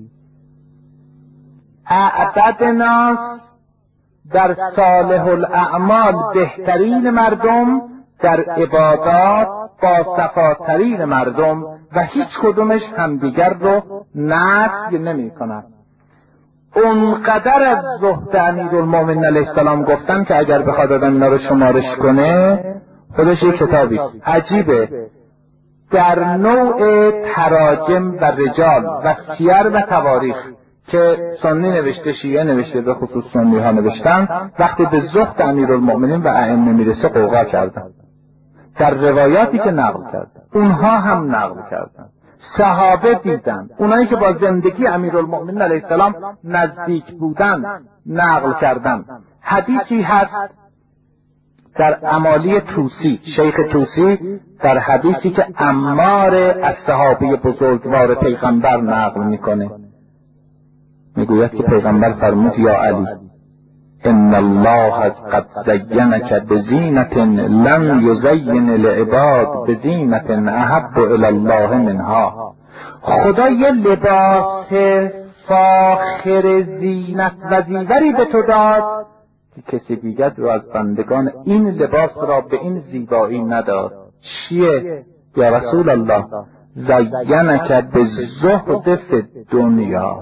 اعددنا در صالح الاعمال بهترین مردم، در عبادات با صفاترین مردم، و هیچ کدومش همدیگر رو نفی نمی کنند. اونقدر از زهد امیرالمومنین علیه السلام گفتن که اگر بخواد آدم اینا رو شمارش کنه خودش یک کتابی عجیبه. در نوع تراجم و رجال و سیر و تواریخ که سنی نوشته، شیعه نوشته، به خصوص سنی ها نوشتن، وقتی به زهد امیرالمومنین و ائمه میرسه قوقا کردن. در روایاتی که نقل کردن اونها هم نقل کردن، صحابه دیدن، اونایی که با زندگی امیرالمومنین علیه السلام نزدیک بودن نقل کردن. حدیثی هست در امالی طوسی، شیخ طوسی در حدیثی که عمار از صحابه بزرگوار پیغمبر نقل میکنه، میگوید که پیغمبر فرمود یا علی ان الله قد زینک بزینة لم یزین العباد بزینة احب الی الله منها، خدا یه لباس فاخر زینت و زیوری به تو داد که کسی دیگر رو از بندگان این لباس را به این زیبایی نداد. چیه؟ یا رسول الله زینک بالزهد فی الدنیا،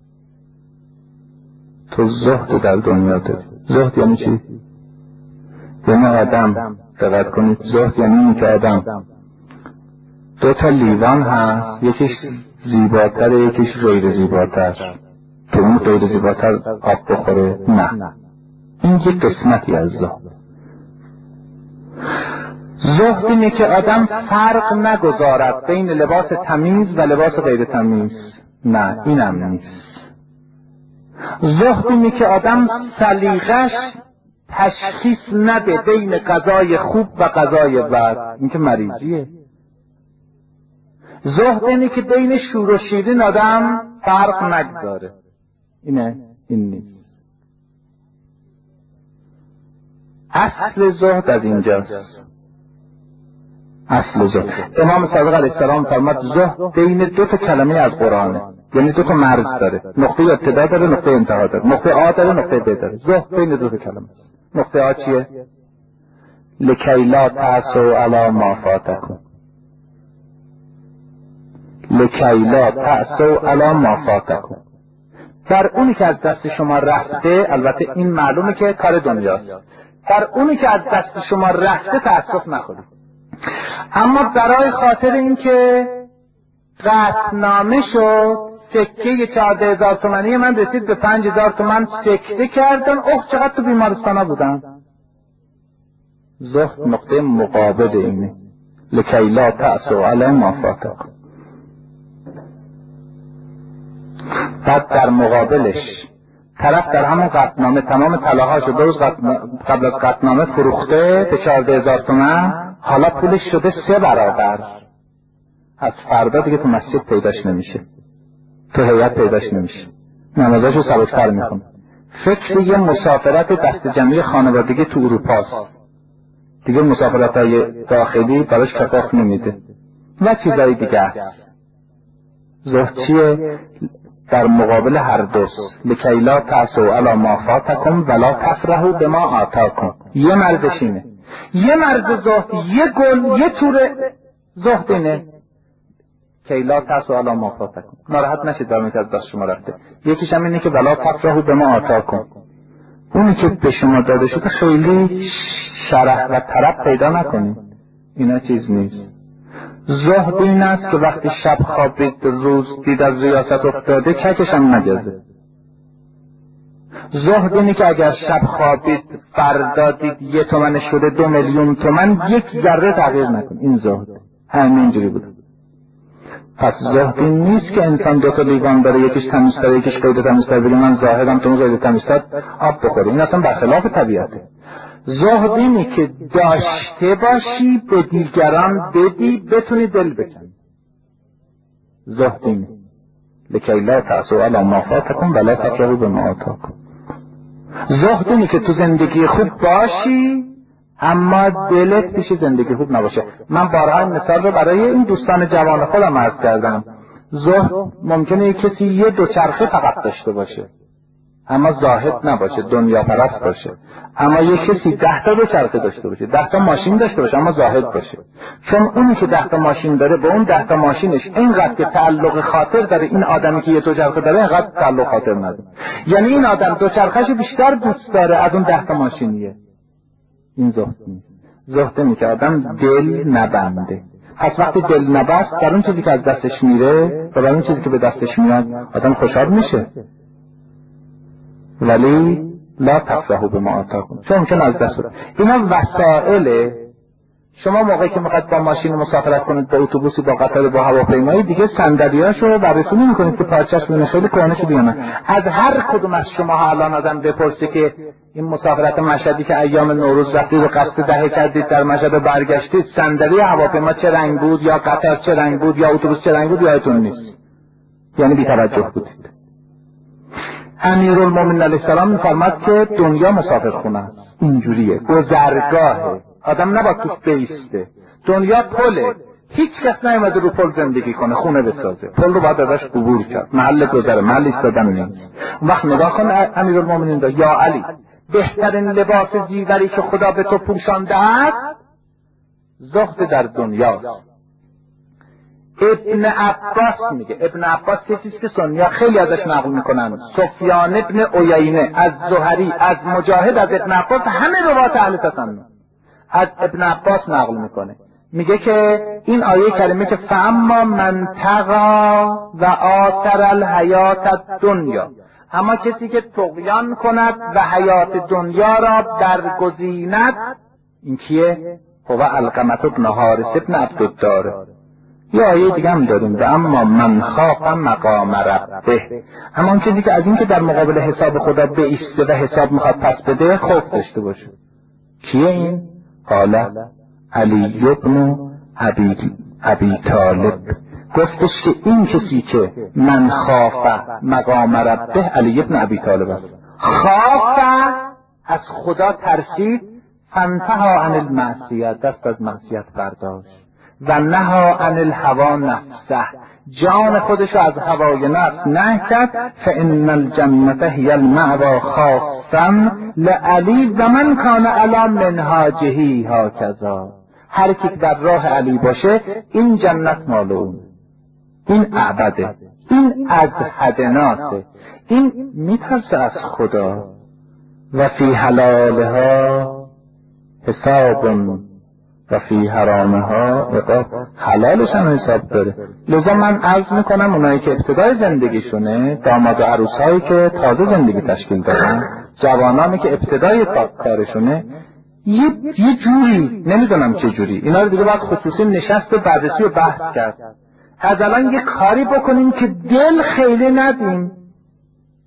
تو زهد در دنیا داری. زهد یعنی چی؟ یعنی آدم، دقت کنید، زهد یعنی این که آدم دو تا لیوان هست، یکیش زیباتر یکیش غیر زیباتر، تو اون غیر زیباتر آب بخوره؟ نه، این یک قسمتی از زهد. زهد اینه که آدم فرق نگذارد بین لباس تمیز و لباس غیر تمیز. نه، اینم نیست. زهد اینه که آدم سلیقش تشخیص نده بین غذای خوب و غذای بد، این که مریضیه. زهد اینه که بین شور و شیرین آدم فرق نگذاره، اینه، این نیست. اصل زهد از اینجاست. اصل زهد، امام صادق علیه السلام فرمود زهد بین دو تا کلمه از قرآنه، یعنی دو تا مرز داره، نقطه ابتدا داره، نقطه انتها داره، نقطه آ داره، نقطه ب داره. زهد بین دو تا کلمه. نقطه آ چیه؟ لکی لا تعصوا علی ما فاتکم، لکی لا تعصوا علی ما فاتکم، در اونی که از دست شما رفته، البته این معلومه که کار دنیاست، در اونی که از دست شما رفته تأسف نخورید. اما برای خاطر اینکه قطعنامه شد، سکه 14,000 تومانی من رسید به 5,000 تومان، سکته کردن، چقدر تو بیمارستانا بودن. زهد نقطه مقابل اینه، لکی لا تعصوا علی ما فاتکم. بعد در مقابلش طرف در همون قطعنامه تمام طلاهاشو 2 روز قبل از قطعنامه فروخته به 14,000 تومان، حالا پولش شده 3 برابر. از فردا دیگه تو مسجد پیداش نمیشه، تو هیئت پیداش نمیشه، نمازاشو سبک‌تر میخونه. فکر یه مسافرت دست جمعی خانوادگی تو اروپاست، دیگه مسافرت‌های داخلی براش کفاف نمیده و چیزای دیگه هست. زهد چیه؟ در مقابل هر دوست. لکی لا تعصوا علی ما فاتکم ولا تفرحوا بما آتاکم. یه مردش اینه، یه مرد زهد، یه گل، یه توره زهد اینه. کی لا تعصوا علی ما فاتکم، ناراحت نشید در اینکه از دست شما رفته. یکیش هم اینه که ولا تفرحوا بما آتاکم، اونی که به شما داده شده خیلی شرح و طرب پیدا نکنید، اینا چیز نیست. زهد این است که وقتی شب خوابید روز دید از ریاست افتاده ککش هم نجازه. زهد اینه که اگر شب خوابید فردا دید 1 تومن شده 2 میلیون تومن، 1 ذره تغییر نکن. این زهد همینجوری بود. پس زهد این نیست که انسان 2 تا لیوان داره، یکیش تمیزتره یکیش غیر تمیزتره، بگه من زاهدم تو غیر تمیزتر آب بخوری. این اصلا برخلاف طبیعته. زهد اینه که داشته باشی به دیگران بدی، بتونی دل بکنی. زهد اینه لکی لا تعصوا علی ما فاتکم ولا تفرحوا بما آتاکم. زهد اینه که تو زندگی خوب باشی اما دلت پیش زندگی خوب نباشه. من بارها این مثال رو برای این دوستان جوان خودم عرض کردم. زهد ممکنه کسی یه دوچرخه فقط داشته باشه اما زاهد نباشه، دنیا پرست باشه. اما یه کسی 10 تا دوچرخه داشته باشه، 10 تا ماشین داشته باشه اما زاهد باشه. چون اونی که 10 تا ماشین داره به اون 10 تا ماشینش اینقدر که تعلق خاطر داره، این آدمی که یه دوچرخه داره اینقدر تعلق خاطر نداره. یعنی این آدم دوچرخه‌شو بیشتر دوست داره از اون 10 تا ماشینیه. این زهد نیست. زهد اینه که آدم دل نبنده. پس وقتی دل نبست در اون چیزی که از دستش میره و در اون چیزی که به دستش میاد آدم خوشحال میشه. ولی لا تفرحوا بما آتاکم، چون ممکن از دست بره. اینا وسائله. شما موقعی که میخواید با ماشین مسافرت کنید، با اتوبوسی، با قطار، با هواپیمایی، دیگه صندلیاشو بررسی نمی‌کنید که پارچه‌اش ببینید خیلی کهنه شده یا نه. از هر کدوم از شما الان آدم بپرسه که این مسافرت مشهدی که ایام نوروز رفتید و قصد دهه کردید در مشهد و برگشتید، صندلی هواپیما چه رنگ بود یا قطار چه رنگ بود یا اتوبوس چه رنگ بود، یادتون نیست. یعنی بی‌توجه بودید. امیرالمومنین علیه السلام می‌فرماد که دنیا مسافرخونه است. اینجوریه، گذرگاهه. آدم نباید توش بیسته. دنیا پله. هیچ کس نیومده رو پل زندگی کنه، خونه بسازه. پل رو باید ازش عبور کرد. محل گذره، محل ایستادن نیست. وقت نگاه کن امیرالمومنین را، یا علی، بهترین لباس زیوری که خدا به تو پوشانده است زهد در دنیاست. ابن عباس میگه، ابن عباس کسی که سنی‌ها خیلی ازش نقل میکنن، سفیان ابن عیینه از زهری از مجاهد از ابن عباس، همه روات اهل تسنن از ابن عباس نقل میکنه. میگه که این آیه کریمه که فاما من طغی و آثر الحیات الدنیا، اما کسی که طغیان کند و حیات دنیا را برگزیند، این کیه؟ هو علقمة بن حارث ابن عبدالدار. یه آیه دیگه هم داریم، و اما من خاف مقام ربه، اما اون چیزی که از این که در مقابل حساب خدا بایسته و حساب میخواد پس بده خوف داشته باشه. کیه این؟ قال علی ابن ابی طالب. گفتش که این کسی که من خاف مقام ربه علی ابن ابی طالب است. خاف از خدا ترسید، فانتهى عن المعصیت، دست از معصیت برداشت، و نهى عن الهوى نفسه، جان خودش از هوای نفس نه کرد. فان الجنة هی المأوى خاصا لعلی و من کان علی منهاجه هکذا. هر کی در راه علی باشه این جنت مال اون، این عبده، این از حدناسه، این میترسه از خدا. و فی حلالها حساب و فی حرامها عقاب. حلالش هم حساب داره. لذا من عرض میکنم اونایی که ابتدای زندگیشونه، داماد و عروسایی که تازه زندگی تشکیل دادن، جوانانی که ابتدای کارشونه، یه جوری، نمیدونم چه جوری، اینا رو دیگه باید خصوصی نشست بررسی و بحث کرد. از الان یه کاری بکنیم که دل خیلی ندیم،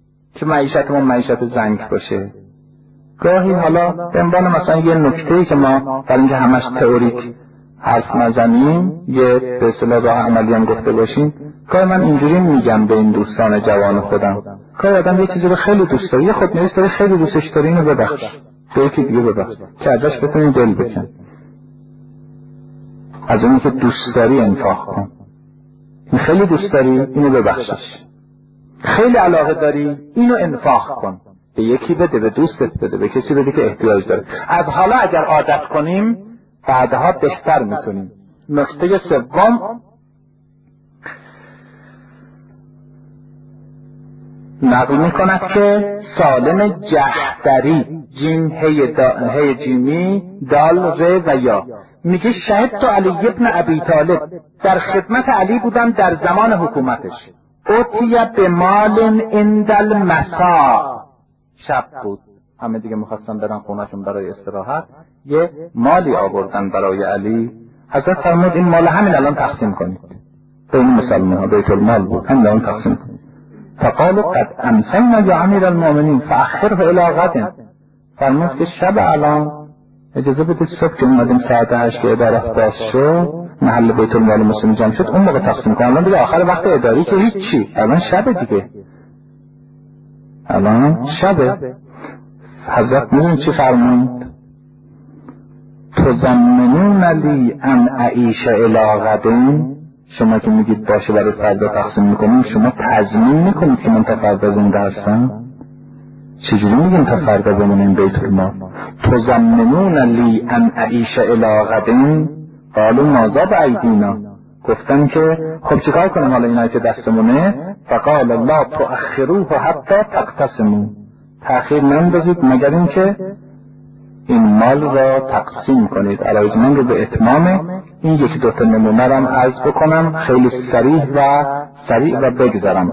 که معیشتمون معیشت زنگ باشه. گاهی حالا به عنوان مثلا یه نکته‌ای که ما برای اینکه همش تئوریک حرف نزنیم، یه به اصطلاح راه عملی هم گفته باشیم، گاهی من اینجوری میگم به این دوستان جوان خودم، گاهی آدم یه چیزی رو خیلی دوست داره، یه خودنویس داره خیلی دوستش داره، اینو ببخش، به یکی دیگه ببخش که ازش بتونی دل بکن. از اونی که دوست داری انفاق کن. این خیلی دوست داری، اینو ببخشش. خیلی علاقه داری، اینو انفاق کن. به یکی بده، به دوستت بده، به کسی بده که احتیاج داره. از حالا اگر عادت کنیم بعدها بهتر میکنیم. نکته سوم، نقل میکند که سالم جحدری، جیم هی جیمی دال ر و یا، میگه شهدت علی ابن ابی طالب، در خدمت علی بودم در زمان حکومتش. اوتیه به مال اندل مسا، شب بود، همه دیگه میخواستن برن خونهشون برای استراحت، یه مالی آوردن برای علی. حضرت فرمود این مال همین الان تقسیم کنید بین مسلمان ها، بیت المال بود، همین الان تقسیم کنید. فقالوا قد امسینا یا امیر المؤمنین فاخره الی غد. فرمود که شب الان اجازه بدید صبح که اومدیم ساعت 8 که ادارت باز شد، محل بیت المال مسلم جمع شد، اون موقع تقسیم کنم. الان دیگه آخر وقت اداری که هیچی، الان شب دیگه، الان شبه. حضرت میدونی چی فرمود؟ تضمنون لی ان اعیش الی غد، شما که میگید باشه برای فردا تقسیم میکنیم، شما تضمین میکنید که من تا فردا زنده هستم؟ چجوری میگیم تا فردا بمونیم بیت المال؟ تضمنون لی ان اعیش الی غد، قالوا ماذا بایدینا، گفتن که خب چیکار کنیم حالا اینا که دستمونه؟ فقال لا تؤخروه حتی تقتسموا، تأخیر نندازید مگر اینکه این مال را تقسیم کنید. عرایض من رو به اتمام این یکی دوتا نمونه را عرض بکنم خیلی سریع و بگذرم.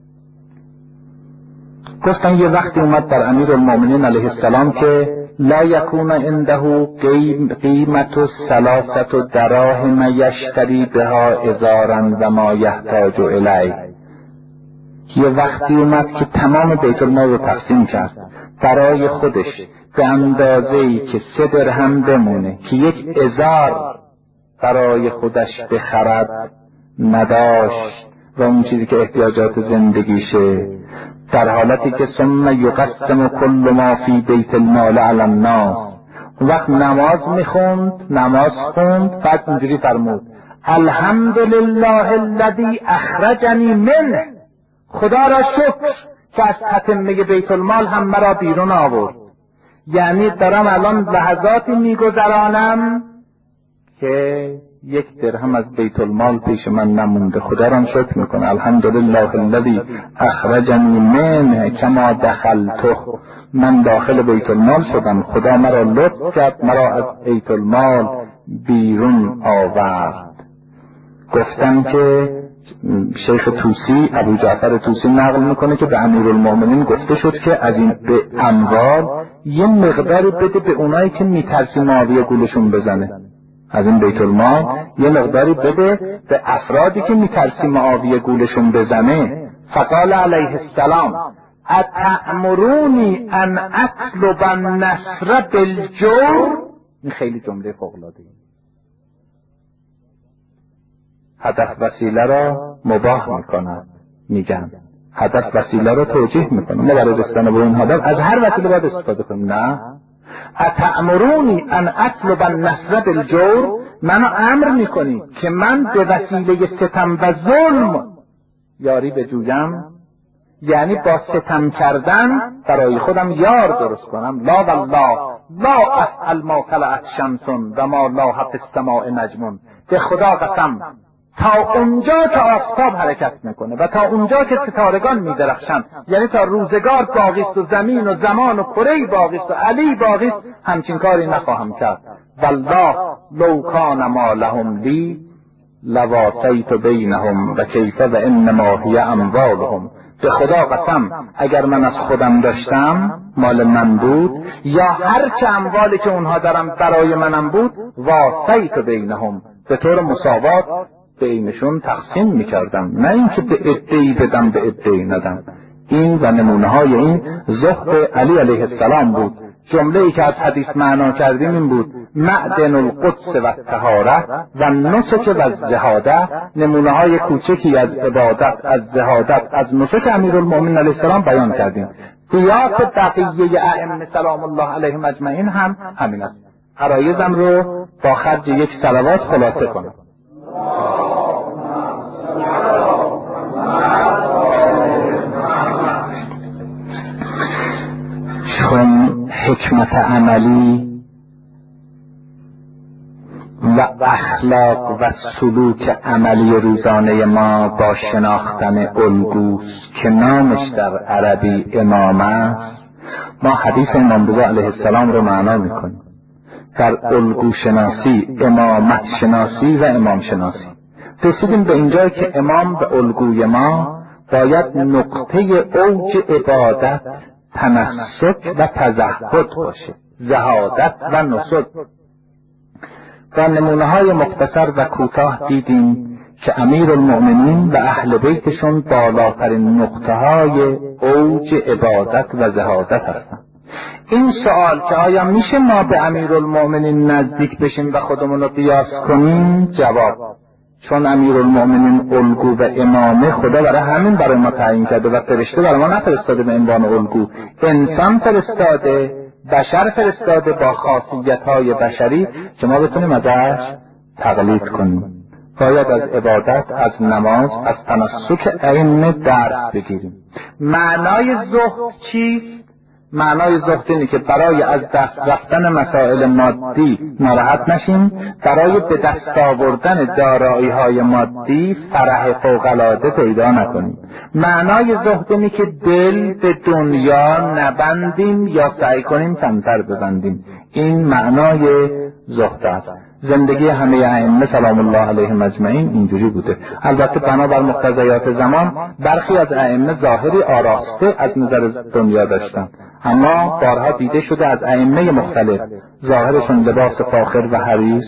گفتن یه وقتی اومد بر امیر المؤمنین علیه السلام که لا یکون عنده قیمت 3 دراهم یشتری بها ازارا و ما یحتاج الیه. یه وقتی اومد که تمام بیت المال رو تقسیم کرد، برای خودش به اندازه‌ای که 3 درهم بمونه که یک ازار برای خودش بخرد نداشت و اون چیزی که احتیاجات زندگیشه، در حالتی که ثم یقسم کل ما فی بیت المال علی الناس. وقت نماز خوند، بعد اینجوری فرمود الحمدلله الذی اخرجنی منه، خدا را شکر که از تتمه بیت المال هم مرا بیرون آورد. یعنی دارم الان لحظاتی میگذرانم که 1 درهم از بیت المال پیش من نمونده، خدا را شکر میکنه. الحمدلله الذی اخرجنی منه کما دخلته، من داخل بیت المال شدم، خدا مرا لطف کرد، مرا از بیت المال بیرون آورد. گفتن که شیخ طوسی، ابو جعفر طوسی نقل میکنه که به امیرالمؤمنین گفته شد که از این به اموال یه مقداری بده به اونایی که میترسی معاویه گولشون بزنه، از این بیت المال یه مقداری بده به افرادی که میترسی معاویه گولشون بزنه. فقال علیه السلام اتأمرونی ان اطلب النصر بالجور. این خیلی جمله فوق‌العاده، هدف وسیله را مباح میکند، میگن هدف وسیله را توجیه میکنه، ما برای رسیدن به اون هدف از هر وسیله باید استفاده کنیم. نه، اتأمرونی ان اطلب النصر بالجور، منو امر میکنی که من به وسیله ستم و ظلم یاری بجویم، یعنی با ستم کردن برای خودم یار درست کنم. لا والله لا افعل ما طلعت شمس و ما لاحت السماء نجم، به خدا قسم تا اونجا که آفتاب حرکت میکنه و تا اونجا که ستارگان میدرخشن، یعنی تا روزگار باقیست و زمین و زمان و کره‌ای باقیست و علی باقیست، همچین کاری نخواهم کرد. والله لو کان ما لهم لی لواسیت بینهم و کیف و انما هی اموالهم. به خدا قسم اگر من از خودم داشتم، مال من بود، یا هر چه اموالی که اونها دارم برای منم بود، واسیت بینهم، به طور مساوات بینشون تقسیم میکردم، نه اینکه به عده‌ای بدم به عده‌ای ندم. این و نمونه های این زهد علی علیه السلام بود. جمله ای که از حدیث معنا کردیم این بود: معدن القدس و الطهاره و نسک و زهاده. نمونه های کوچکی از عبادت، از زهادت، از نسک امیرالمؤمنین علیه السلام بیان کردیم. قیاس بقیه ائمه سلام الله علیهم اجمعین هم همین است. عرایزم رو با خرج یک صلوات خلاصه کنم. چون حکمت عملی و اخلاق و سلوک عملی روزانه ما با شناختن الگوست که نامش در عربی امامه است، ما حدیث امام رضا علیه السلام رو معنا میکنیم. در الگو شناسی، امامت شناسی و امام شناسی رسیدیم به اینجا که امام و الگوی ما باید نقطه اوج عبادت، تنسک و تزهد باشه، زهادت و نسک. و نمونه های مختصر و کوتاه دیدیم که امیرالمؤمنین و اهل بیتشون بالاترین نقطه های اوج عبادت و زهادت هستند. این سوال که آیا میشه ما به امیرالمؤمنین نزدیک بشیم و خودمون رو قیاس کنیم؟ جواب: چون امیرالمؤمنین الگو و امامه خدا برای همین برای ما تعیین کرده و فرشته برای ما نفرستاده به عنوان الگو. انسان فرستاده، بشر فرستاده با خاصیت‌های بشری که ما بتونیم ازش تقلید کنیم. باید از عبادت، از نماز، از تنسک ائمه درس بگیریم. معنای زهد چیست؟ معنای زهد اینه که برای از دست رفتن مسائل مادی ناراحت نشیم، برای به دست آوردن دارایی‌های مادی فرح فوق‌العاده پیدا نکنیم. معنای زهد اینه که دل به دنیا نبندیم یا سعی کنیم کمتر ببندیم. این معنای زهد است. زندگی همه ائمه سلام الله علیهم اجمعین اینجوری بوده. البته بنابر مقتضیات زمان برخی از ائمه ظاهری آراسته از نظر دنیا داشتن، اما بارها دیده شده از ائمه مختلف ظاهرشون لباس فاخر و حریر،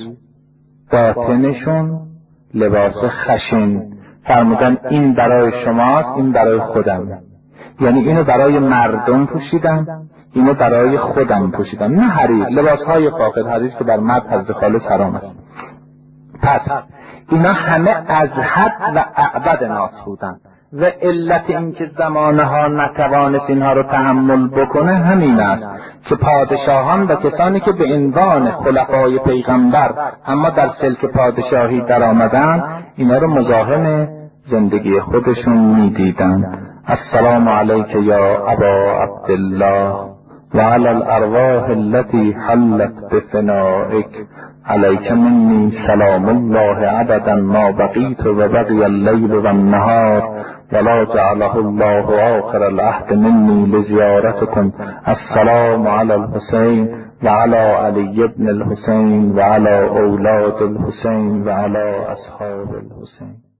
باطنشون لباس خشن. فرمودن این برای شماست، این برای خودم. یعنی اینو برای مردم پوشیدم، اینو برای خودم پوشیدم. نه حریر، لباسهای فاخر، حریر که بر مرد حضرت خالص حرام است. پس اینا همه از حد و اعبد ناس بودن و علت اینکه زمانها نتوانست اینها رو تحمل بکنه همین است که پادشاهان و کسانی که به عنوان خلفای پیغمبر اما در سلک پادشاهی در آمدن اینا رو مزاحم زندگی خودشون میدیدن. السلام علیک یا ابا عبدالله و علی الارواح التي حلت بفنائک، علیک منی سلام الله ابدا ما بقیت و بقی اللیل و النهار ولا جعله الله آخر العهد منی لزیارتکم. السلام علی الحسین و علی علی ابن الحسین و علی اولاد الحسین و علی اصحاب الحسین.